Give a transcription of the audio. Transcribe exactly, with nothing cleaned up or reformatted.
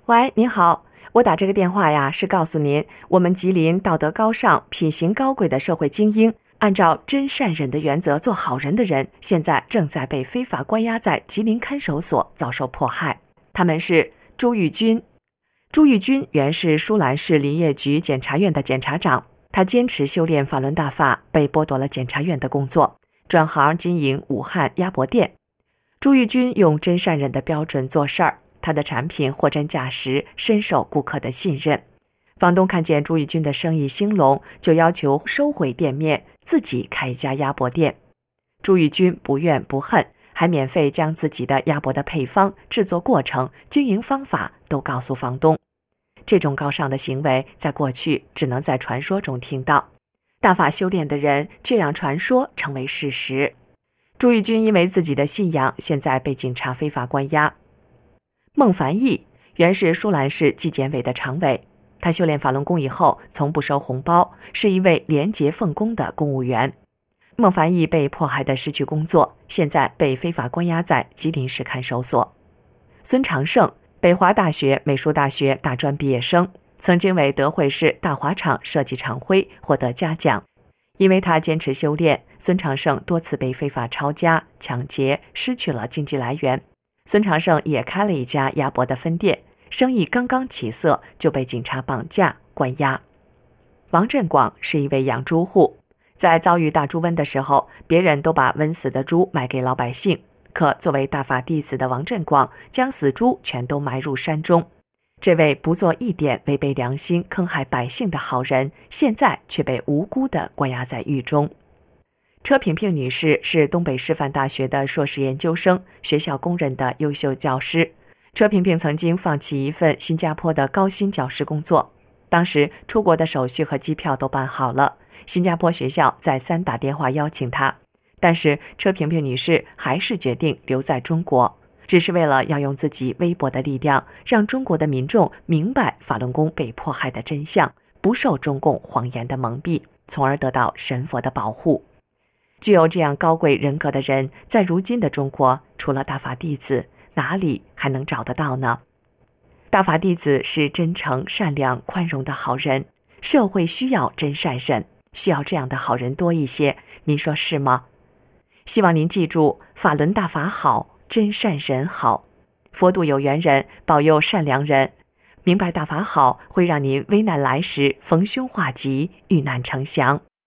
喂，您好，我打这个电话呀，是告诉您，我们吉林道德高尚、品行高贵的社会精英，按照真善忍的原则做好人的人，现在正在被非法关押在吉林看守所，遭受迫害。他们是朱玉军。朱玉军原是舒兰市林业局检察院的检察长，他坚持修炼法轮大法，被剥夺了检察院的工作，转行经营武汉鸭脖店。朱玉军用真善忍的标准做事儿。他的产品货真价实，深受顾客的信任。房东看见朱玉军的生意兴隆，就要求收回店面，自己开一家鸭脖店。朱玉军不怨不恨，还免费将自己的鸭脖的配方、制作过程、经营方法都告诉房东。这种高尚的行为，在过去只能在传说中听到，大法修炼的人却让传说成为事实。朱玉军因为自己的信仰，现在被警察非法关押。孟凡义原是舒兰市纪检委的常委，他修炼法轮功以后，从不收红包，是一位廉洁奉公的公务员。孟凡义被迫害的失去工作，现在被非法关押在吉林市看守所。孙长胜，北华大学美术大学大专毕业生，曾经为德惠市大华厂设计厂徽获得嘉奖。因为他坚持修炼，孙长胜多次被非法抄家、抢劫，失去了经济来源。孙长胜也开了一家鸭脖的分店，生意刚刚起色就被警察绑架关押。王振广是一位养猪户，在遭遇大猪瘟的时候，别人都把瘟死的猪卖给老百姓，可作为大法弟子的王振广将死猪全都埋入山中。这位不做一点违背良心、坑害百姓的好人，现在却被无辜地关押在狱中。车萍萍女士是东北师范大学的硕士研究生，学校公认的优秀教师。车萍萍曾经放弃一份新加坡的高薪教师工作，当时出国的手续和机票都办好了，新加坡学校再三打电话邀请她，但是车萍萍女士还是决定留在中国，只是为了要用自己微薄的力量，让中国的民众明白法轮功被迫害的真相，不受中共谎言的蒙蔽，从而得到神佛的保护。具有这样高贵人格的人，在如今的中国，除了大法弟子，哪里还能找得到呢？大法弟子是真诚、善良、宽容的好人，社会需要真善忍，需要这样的好人多一些，您说是吗？希望您记住，法轮大法好，真善忍好，佛度有缘人，保佑善良人。明白大法好，会让您危难来时逢凶化吉，遇难成祥。